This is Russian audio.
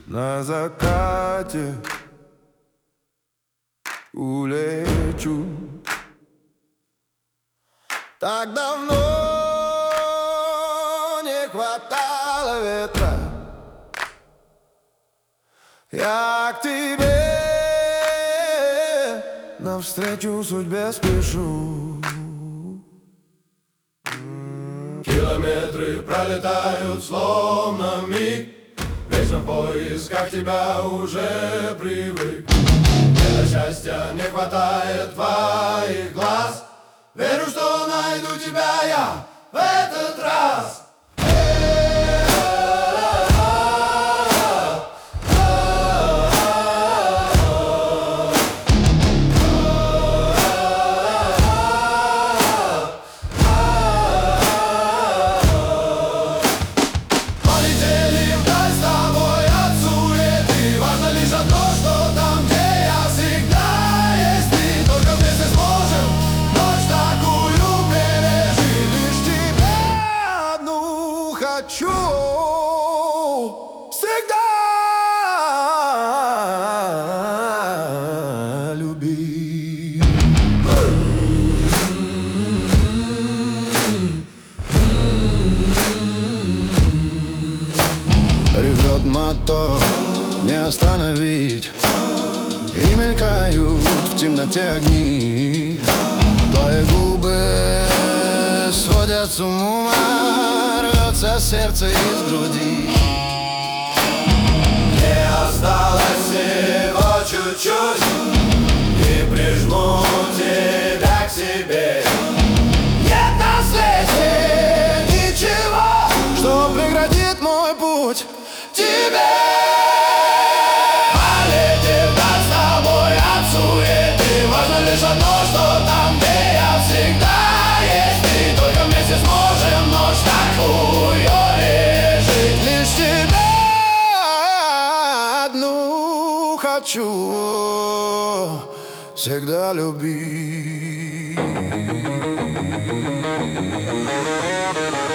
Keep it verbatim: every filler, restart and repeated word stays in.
на закате улечу. Так давно не хватало ветра. Я к тебе навстречу судьбе спешу. Километры пролетают словно миг, в вечном поисках тебя уже привык. Мне до счастья не хватает твоих глаз. Верю, что найду тебя я в этот раз. Хочу всегда любить. Ревет мотор, не остановить, и мелькают в темноте огни. Твои губы сводят с ума, рвется сердце из груди. Мне осталось всего чуть-чуть, и прижму тебя к себе. Нет на свете ничего, что преградит мой путь к тебе. Полетев вдаль с тобой от суеты, важно лишь одно, что там, где я всегда есть ты. Только вместе сможем ночь такую пережить. Лишь тебя одну хочу всегда любить.